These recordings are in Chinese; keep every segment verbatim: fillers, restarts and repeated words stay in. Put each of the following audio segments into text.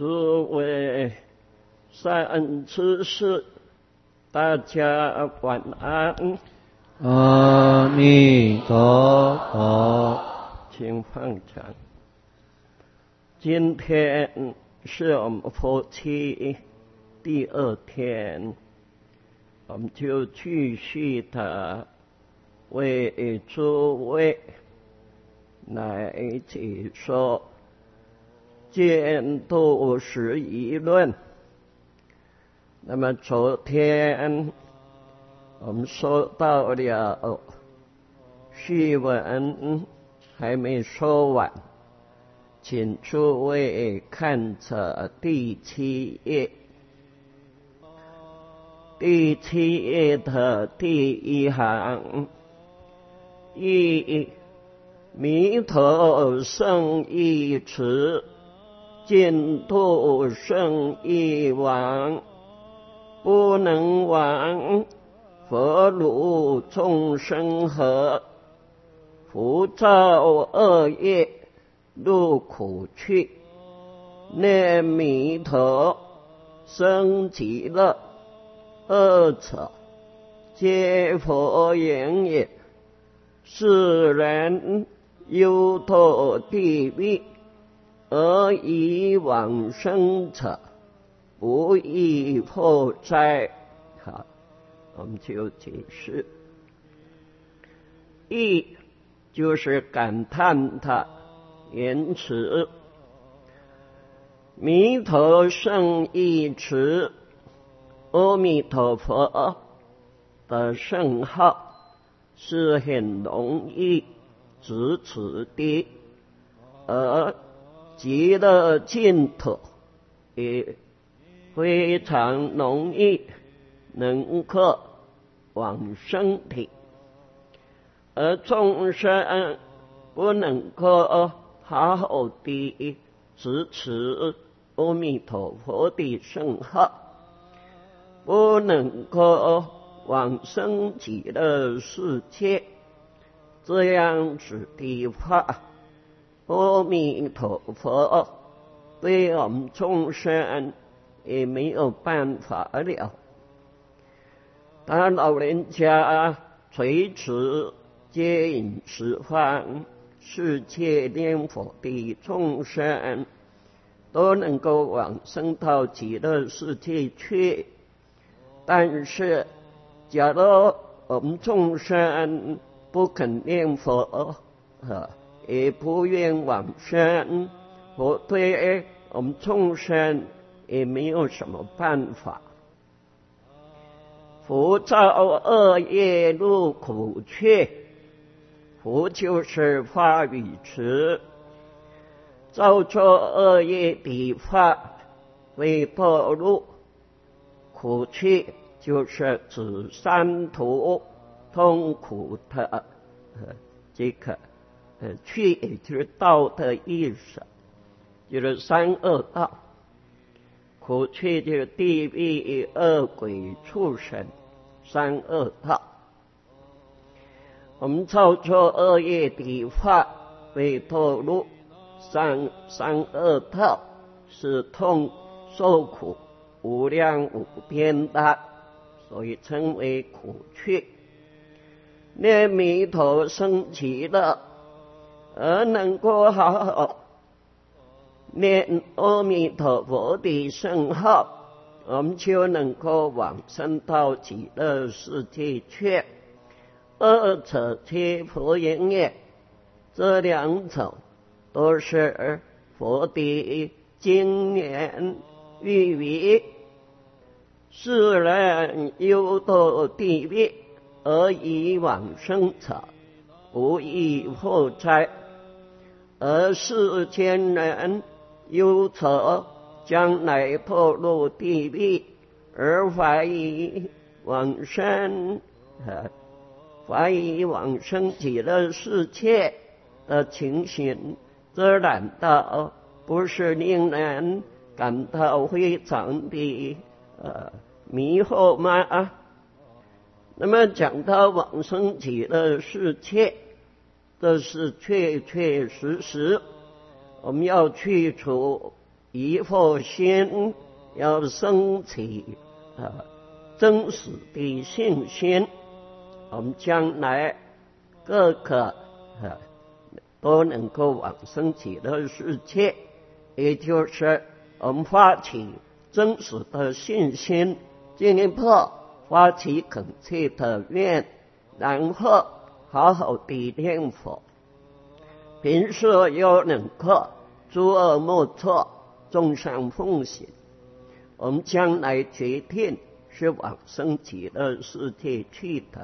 诸位善知识，大家晚安。 阿弥陀佛。 请放掌。今天是我们佛期第二天，我们就继续的为诸位来解说见度十一论。那么昨天我们说到了序文还没说完，请诸位看着第七页，第七页的第一行，一弥陀圣义持，见度圣义王，不能亡，佛如众生何？福造恶业，入苦趣，念弥陀生极乐，二者皆佛言也。是人忧堕地狱，而以往生者，不亦破哉？好，我们就解释。义就是感叹他言辞，弥陀圣义持，阿弥陀佛的圣号是很容易支持的，而极乐净土也非常容易能够往生的，而众生不能够好好的支持阿弥陀佛的圣号，不能够往生极乐世界，这样子的话，阿弥陀佛对我们众生也没有办法了。他老人家垂直接引十方世界念佛的众生都能够往生到极乐世界去，但是假如我们众生不肯念佛，也不愿往生，佛对我们众生也没有什么办法。福造恶业，入苦趣，福就是法语词，造作恶业的法会堕入苦趣，就是指三途痛苦的呃这个呃趣，也就是道的意思，就是三恶道。苦趣就是地狱、恶鬼、畜生三恶道。我们造作恶业的话会堕入三三恶道，是痛受苦无量无边的，所以称为苦趣。念弥陀生极乐，而能够好好念阿弥陀佛的圣号，我们就能够往生到极乐世界去。二者皆佛言也，这两种都是佛的经言喻语。世人忧堕地狱，而以往生者，不亦复哉？而世间人忧愁将来堕入地狱，而怀疑往生，怀疑往生极乐世界的情形，这难道不是令人感到非常的呃迷惑吗？那么讲到往生极乐世界，这是确确实实我们要去除一颗心要升起啊真实的信心，我们将来各个啊都能够往生极乐世界，也就是我们发起真实的信心，进一步发起恳切的愿，然后好好的念佛，平时又能够诸恶莫作，众善奉行，我们将来决定是往生极乐世界去的。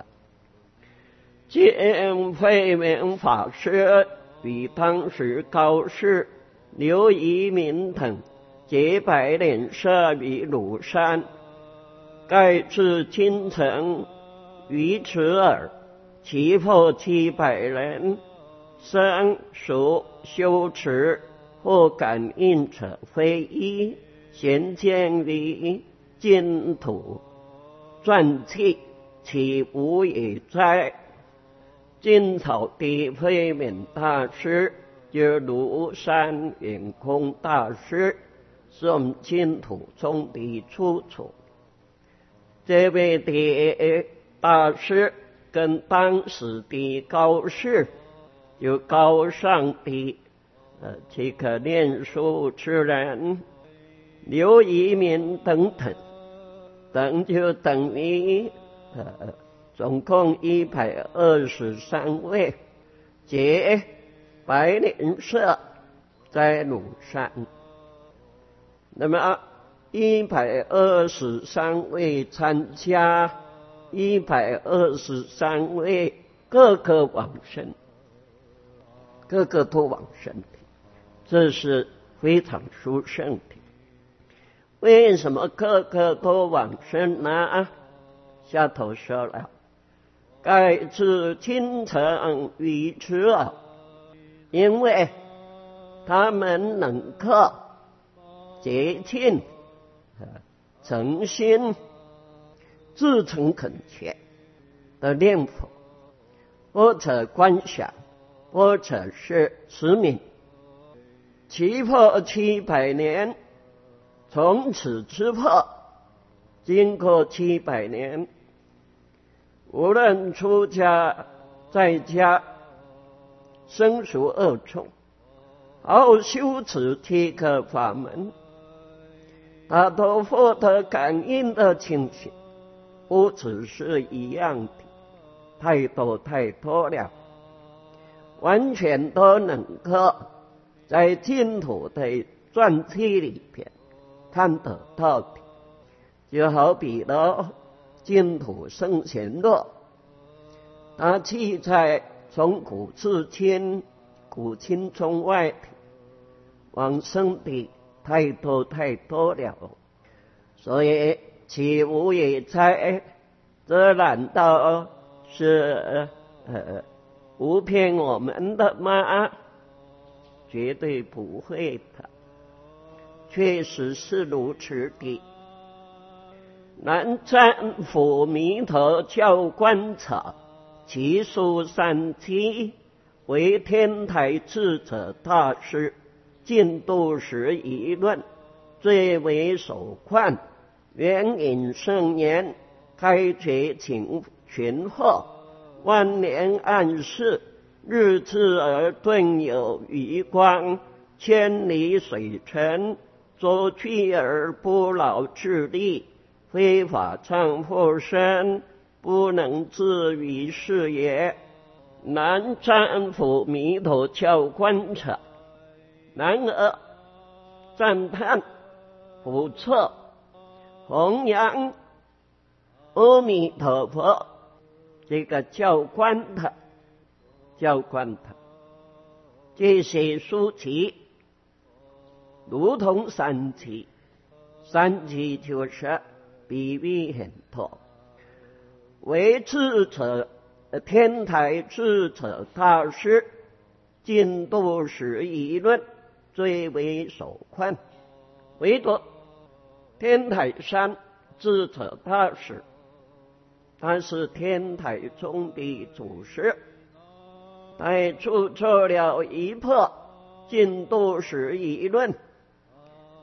见慧明法师与当时高士刘遗民等结拜脸舍于庐山，盖至京城于此耳，其后七百人，生熟修持或感应者非一，咸见于净土传记，其无也哉？晋朝的慧明大师就庐山圆空大师，是我们净土中的出处。这位的大师跟当时的高士有高尚的呃这个念书之人，刘遗民等等，等就等于呃总共一百二十三位，结白莲社在庐山。那么一百二十三位参加，一百二十三位个个往生，个个都往生的，这是非常殊胜的。为什么个个都往生呢？下头说了，盖至京城于此耳，因为他们能够竭尽诚心至诚恳切的念佛，或者观想，或者是持名，其后七百年，从此之后经过七百年，无论出家在家，生熟恶众，好修持七个法门，他都获得感应的情形，不只是一样的，太多太多了，完全都能够在净土的传记里边看得到的。就好比了净土圣贤录，他记载从古至今，古今中外的往生的太多太多了，所以其无也哉？这难道是呃无骗我们的吗？绝对不会的，确实是如此的。南瞻佛弥陀教观察其书三集，为天台智者大师净土时议论，最为首况。元引圣年，开觉勤群后，万年暗示，日至而顿有余光，千里水尘，卓去而不劳致力，非法唱破身，不能自于是也。南瞻佛弥陀教观察，然而赞叹不错，弘扬阿弥陀佛这个教观的教观的这些书籍，如同三集，三集就是比喻很多。为智者天台智者大师净土时议论最为首况，唯独天台山智者大师，他是天台中的祖师，他著作了一部净土时议论，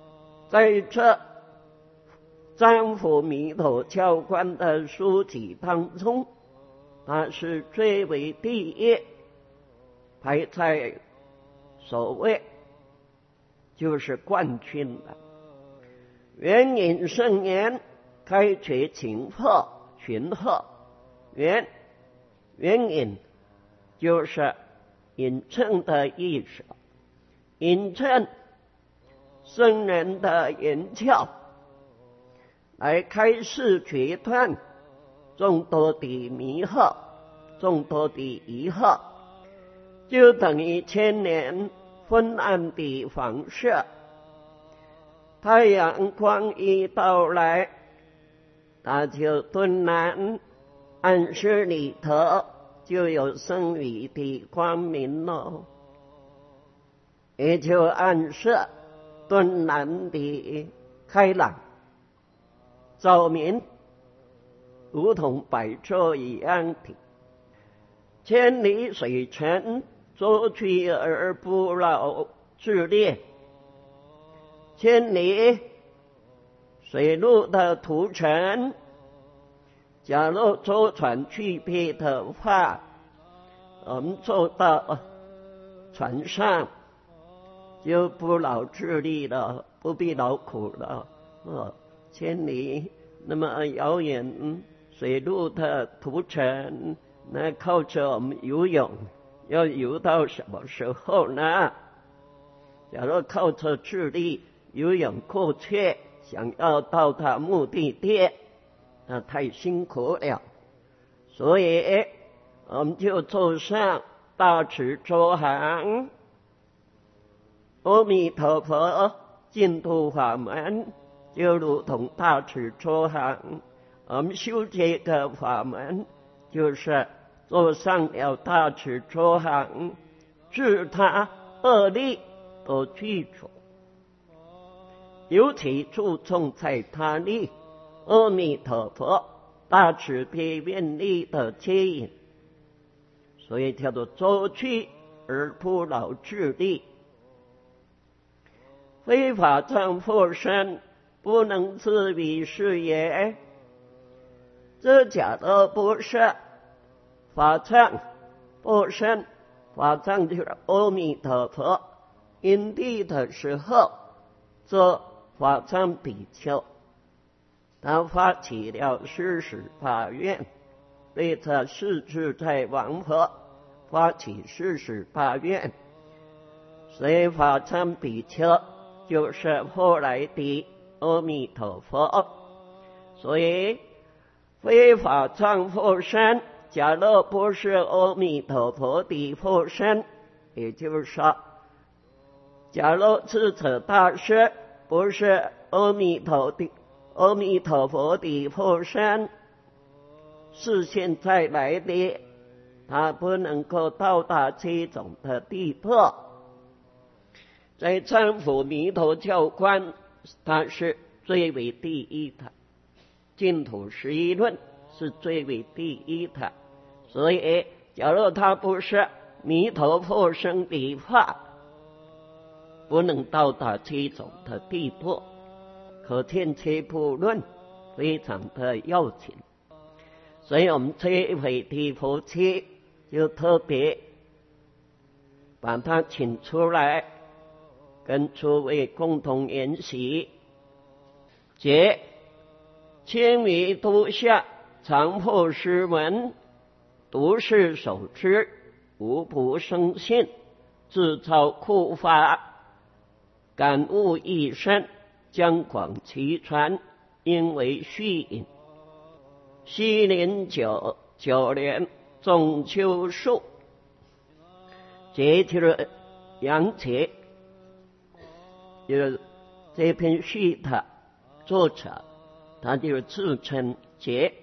在这丈夫弥陀教观的书籍当中，它是最为第一，排在首位，就是冠军的。圆引圣言开觉请贺群贺，圆圆引就是引证的意思，引证圣人的言教，来开示决断众多的迷惑，众多的疑惑，就等于千年昏暗的房舍，太阳光一到来，它就顿然暗室里头就有圣语的光明了，也就暗示顿然的开朗照明，如同白昼一样的。千里水城周去而不劳自恋，千里水路的途程，假如舟船去别的话，我们坐到船上就不劳自力了，不必劳苦了。哦，千里那么遥远水路的途程，那靠着我们游泳，要游到什么时候呢？假如靠着自力游泳过去，想要到达目的地，那太辛苦了。所以我们就走上大慈周行，阿弥陀佛净土法门就如同大慈周行，我们修这个法门就是做上了大慈周行，自他恶力都去除，尤其注重在他力，阿弥陀佛大慈悲愿力的接引，所以叫做周去而不劳自力。非法障迫身，不能自比是也。这假的不是法障迫身，法障就是阿弥陀佛因地的时候，这法藏比丘他发起了四十八愿，对这世自在王佛发起四十八愿，所以法藏比丘就是后来的阿弥陀佛。所以非法藏迫身，假若不是阿弥陀佛的迫身，也就是说，假若智者大师不是阿弥陀的阿弥陀佛的迫身，是现在来的，他不能够到达这种的地步。在丈夫弥陀教观，他是最为第一的，净土十一论是最为第一的，所以假如他不是弥陀迫身的话，不能到达这种的地步，可见这部论非常的要紧。所以我们这一回的夫妻就特别把他请出来，跟诸位共同研习。解千余度下，常破诗文，读是守之，无不生信，自造库法，感悟一生，将广其传，因为续引。西林九九年中秋树，节就是杨节，就是这篇序的作者，他就自称节。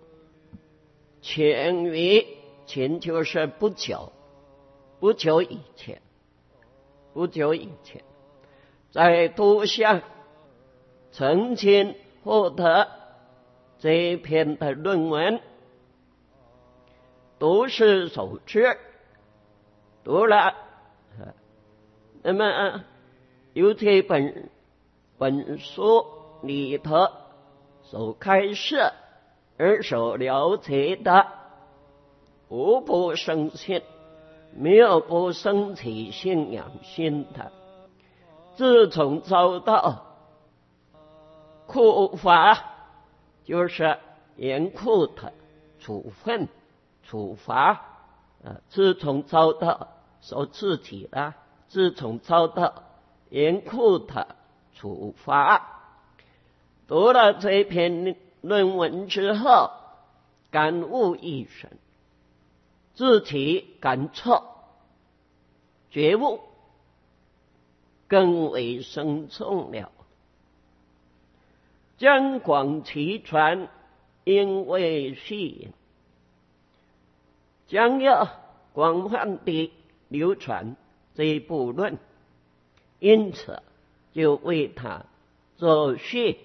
前于前就是不久，不久以前，不久以前，在都下曾经获得这一篇的论文，读是守之，读了，那么由这本本书里头所开示而所了解的，无不生信，没有不生起信仰心的。自从遭到处罚，就是严酷的处分处罚啊，自从遭到受自己的，自从遭到严酷的处罚，读了这篇论文之后，感悟一生，自己感触觉悟更为深重了。将广其传，因为续引，将要广泛地流传这一部论，因此就为他做序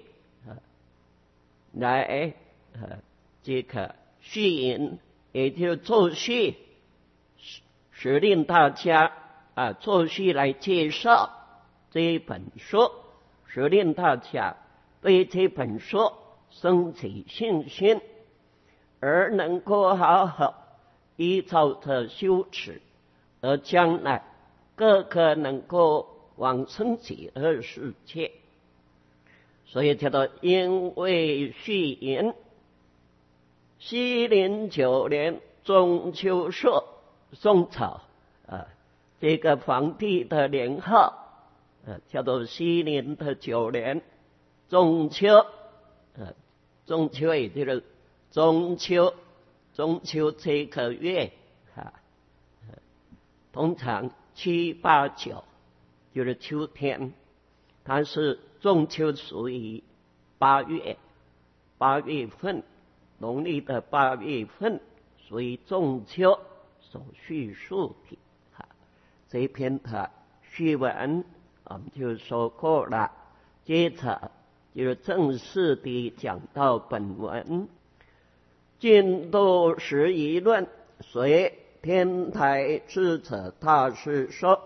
来呃这个续引，也就做序，使令大家啊做序来介绍这一本书，使令大家对这本书升起信心，而能够好好依照着修持，而将来个个能够往生极乐世界。所以叫做因为续引。西陵九年中秋朔，宋朝啊，这个皇帝的年号呃，叫做西陵的九年中秋，呃，中秋也就是中秋，中秋这个月啊，通常七八九就是秋天，它是中秋属于八月，八月份，农历的八月份属于中秋所叙述的。啊，这一篇的序文我们就说过了，接着就是正式地讲到本文。净土十一论随天台智者大师说，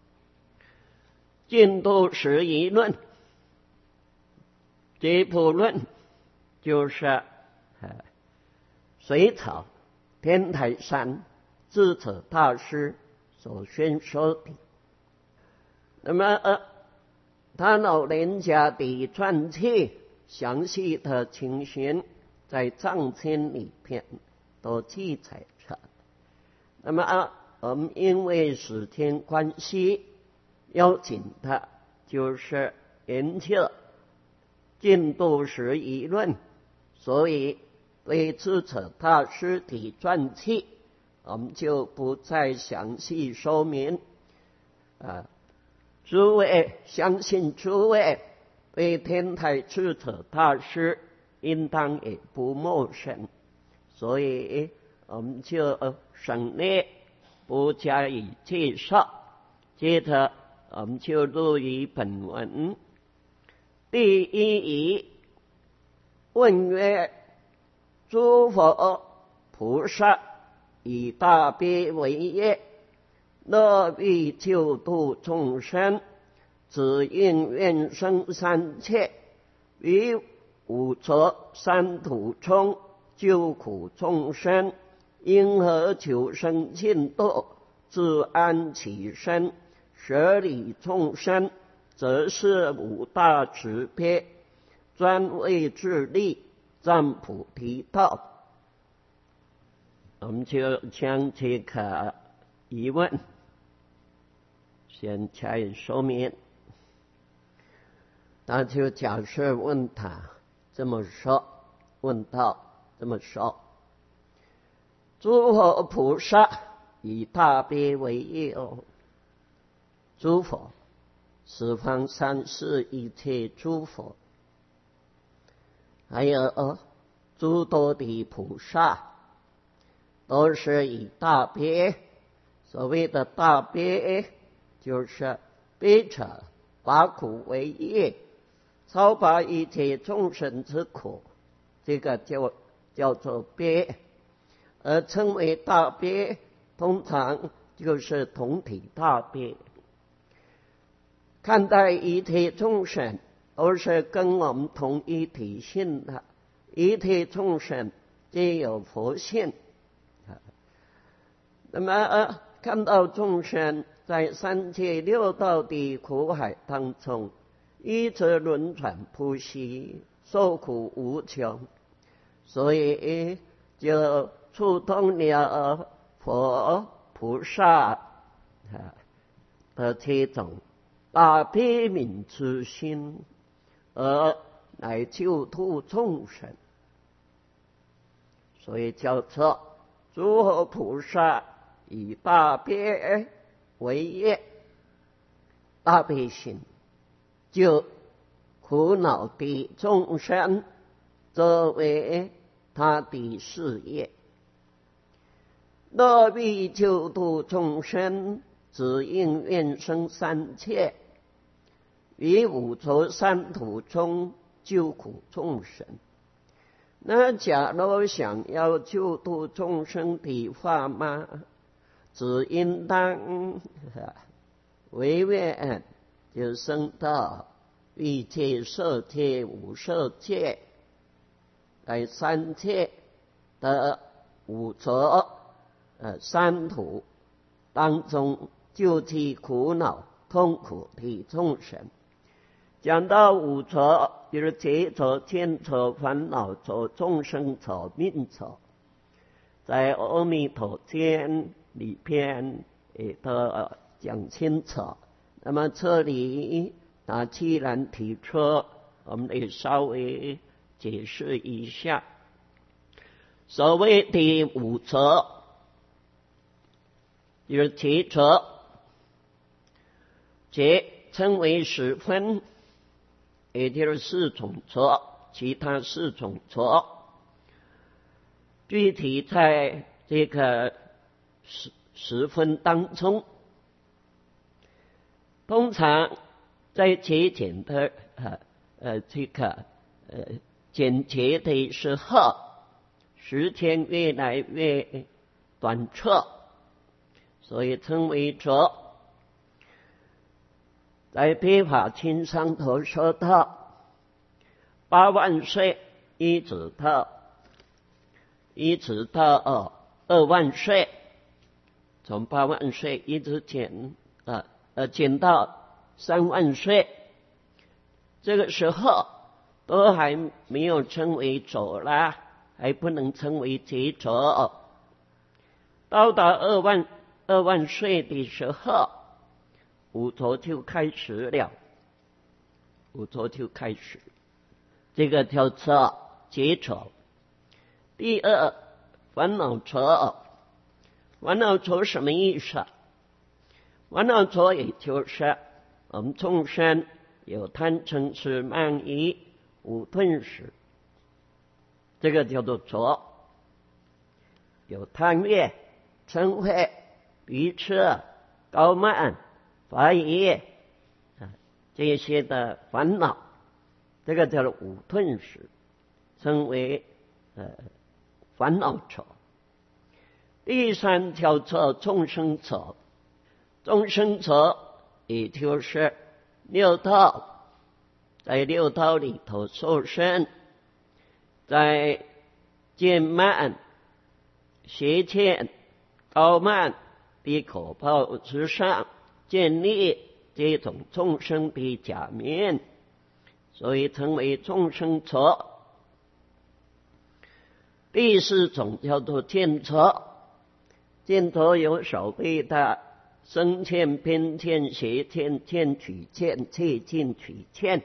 净土十一论这部论就是呃隋朝天台山智者大师所宣说的。那么呃他老人家的传记详细的情形在藏经里边都记载着。那么啊我们因为时间关系，要紧的就是研究净土十一论，所以对智者大师的传记我们就不再详细说明。啊，诸位相信诸位对天台智者大师应当也不陌生，所以我们就省略不加以介绍。接着我们就入于本文。第一疑，问曰：诸佛菩萨以大悲为业，乐欲救度众生，只应愿生三切，于五浊三途中救苦众生，因何求生净土，自安其身，舍理众生，则是五大慈悲，专为自利，占菩提道。我们就将这个疑问先加以说明。那就假设问他这么说，问道这么说：诸佛菩萨以大悲为业哦，诸佛十方三世一切诸佛，还有、哦、诸多的菩萨，都是以大悲。所谓的大悲，就是悲者拔苦为业，超拔一切众生之苦，这个就叫做悲。而称为大悲，通常就是同体大悲。看待一切众生都是跟我们同一体性的，一切众生皆有佛性。那么、呃、看到众生在三界六道的苦海当中一直轮转不息，受苦无穷，所以就触动了佛菩萨的这种大悲悯之心，而来救度众生，所以叫做诸佛菩萨以大悲为业，大悲心救苦恼的众生作为他的事业。乐必救度众生，只应愿生三界，于五浊三途中救苦众生。那假如想要救度众生的话嘛，只应当唯愿就生到欲界、色界、无色界，在三界的五浊呃三途当中救济苦恼痛苦的众生。讲到五浊，就是劫浊、见浊、烦恼浊、众生浊、命浊，在阿弥陀经里边也都讲清楚。那么这里那既然提出，我们得稍微解释一下。所谓的五浊，就是劫浊，劫称为十分，也就是四种浊，其他四种浊具体在这个十十分当中，通常在节俭的呃呃这个呃减节的时候，时间越来越短促，所以称为浊。在《悲法经》上头说到，八万岁一直到一直到二万岁，从八万岁一直减啊呃减到三万岁，这个时候都还没有称为浊啦，还不能称为劫浊。到达二万二万岁的时候，五浊就开始了，五浊就开始，这个叫做劫浊。第二，烦恼浊。烦恼浊什么意思？烦恼浊也就是我们众生有贪嗔痴慢疑五钝识，这个叫做浊。有贪恋、嗔恚、愚痴、高慢、怀疑啊这些的烦恼，这个叫做五钝识，称为呃烦恼浊。第三叫做众生浊。众生浊也就是六道，在六道里头受生，在见慢、邪见、高慢的口报之上建立这种众生的假面，所以称为众生浊。第四种叫做见浊。见浊有所谓的生见、边见、邪见、见取见、切近取见，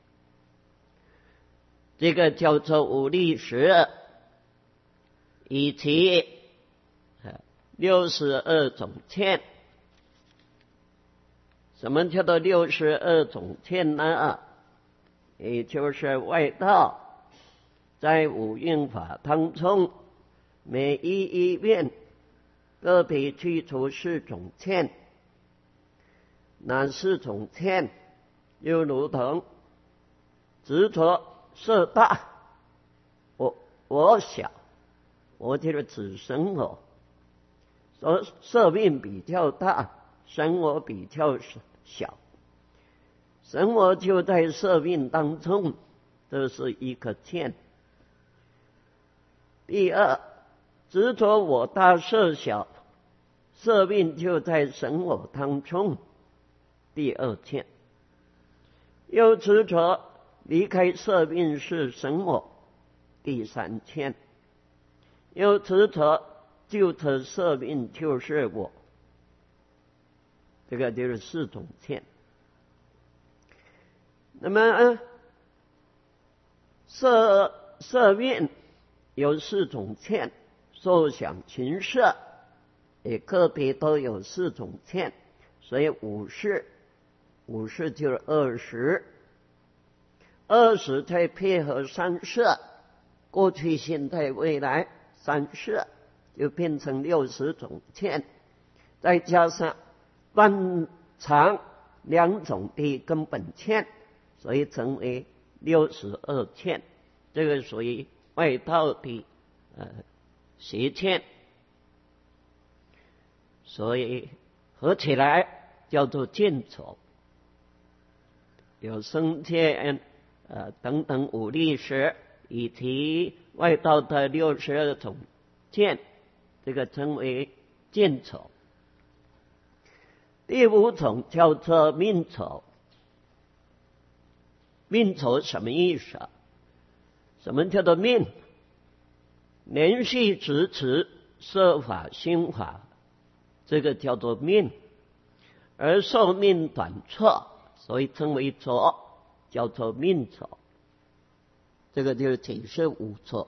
这个叫做五力识，以及六十二种见。什么叫做六十二种见呢？也就是外道在五蕴法当中，每一一面个别去除四种见。那四种见又如同执着色大，我我小，我就是指生我，说色面比较大，生我比较小， 生我就在色命当中，这是一个见。第二，执着我大色小，色命就在生我当中，第二见。又执着离开色命是生我，第三见。又执着就这色命就是我，这个就是四种见。那么色色命有四种见，受想行识也个别都有四种见，所以五识，五识就是二十，二十再配合三识，过去、现在、未来三识就变成六十种见，再加上断常两种的根本见，所以成为六十二见。这个属于外道的呃邪见，所以合起来叫做见愁。有生见呃等等五力识，以及外道的六十二种见，这个称为见愁。第五种叫做命愁。命愁什么意思啊？什么叫做命？连续执持色法心法，这个叫做命。而寿命短错，所以称为浊，叫做命浊。这个就是解释五浊，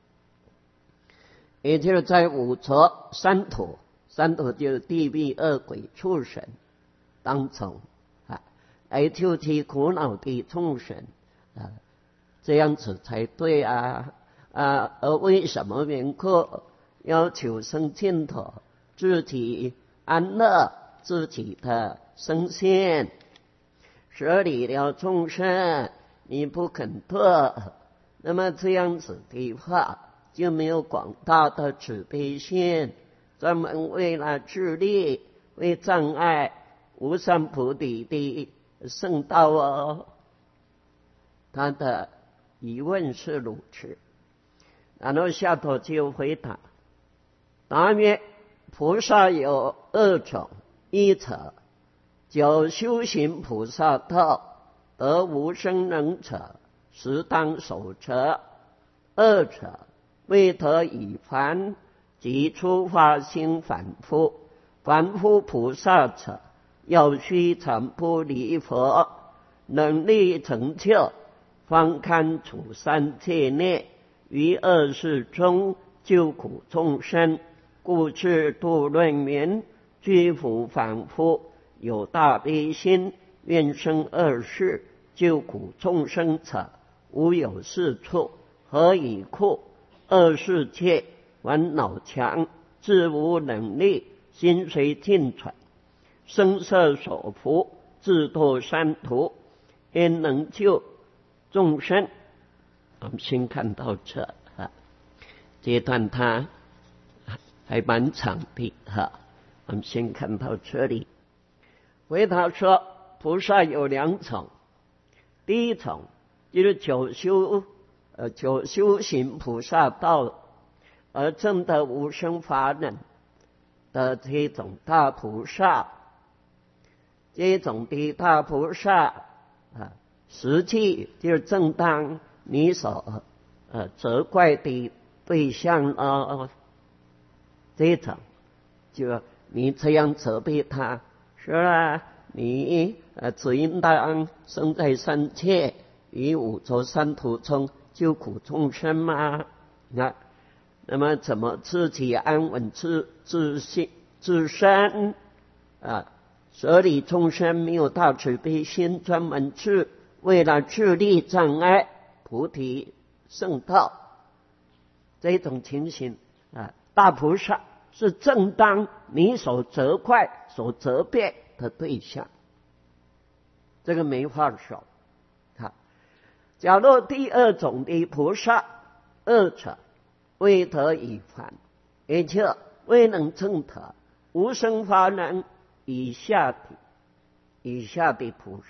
也就是在五浊三途，三途就是地狱、恶鬼、畜生当中啊，来救济苦恼的众生啊，这样子才对啊啊！而为什么缘故要求生净土，自己安乐自己的身心，舍离了众生，你不肯堕，那么这样子的话，就没有广大的慈悲心，专门为了自利，为障碍无上菩提的圣道哦。他的疑问是如此，然后下头就回答：答曰，菩萨有二种，一者久修行菩萨道，得无生忍者，实当守则；二者未得已凡，即出发心反复。凡夫菩萨者，要须常不离佛，能力成就，方堪处三界内，于恶世中救苦众生。故此度论云：居福凡夫，有大悲心，愿生恶世，救苦众生者，无有是处。何以故？恶世界烦恼强，自无能力，心随境转，声色所缚，自堕三途，焉能救众生？我们先看到这啊，这段它还蛮长的哈。我们先看到这里。回答说，菩萨有两种，第一种就是久修呃久修行菩萨道而证得无生法忍的这种大菩萨，这种的大菩萨啊，实际就是正当你所呃责怪的对象啊，这种就你这样责备他，是吧？你呃只应当生在三界，于五浊三途中救苦众生吗？那那么怎么自己安稳自自信自身啊？舍离众生，没有大慈悲心，专门自为了自利障碍菩提圣道，这种情形啊，大菩萨是正当你所责怪、所责备的对象，这个没话说。好，假如第二种的菩萨，二者未得已凡，也就未能证得无生法忍以下的以下的菩萨，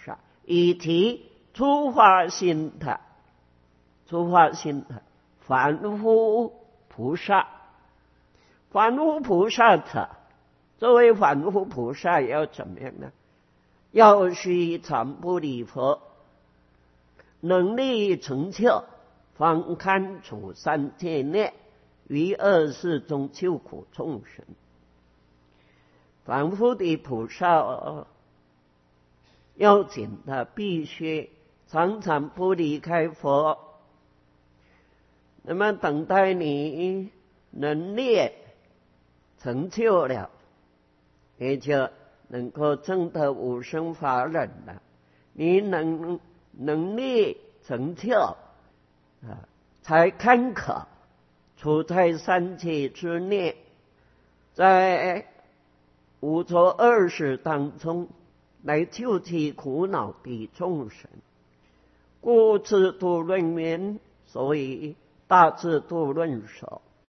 以提初发心的，初发心的凡夫菩萨，凡夫菩萨者，作为凡夫菩萨要怎么样呢？要须常不离佛，能力成就，方堪处三界内，于恶世中救苦众生。凡夫的菩萨要紧的，必须常常不离开佛。那么等待你能力成就了，也就能够证得无生法忍了。你能能力成就啊，才堪可处在三界之内，在五浊恶世当中来救济苦恼的众生。故自度论言，所以大智度论说，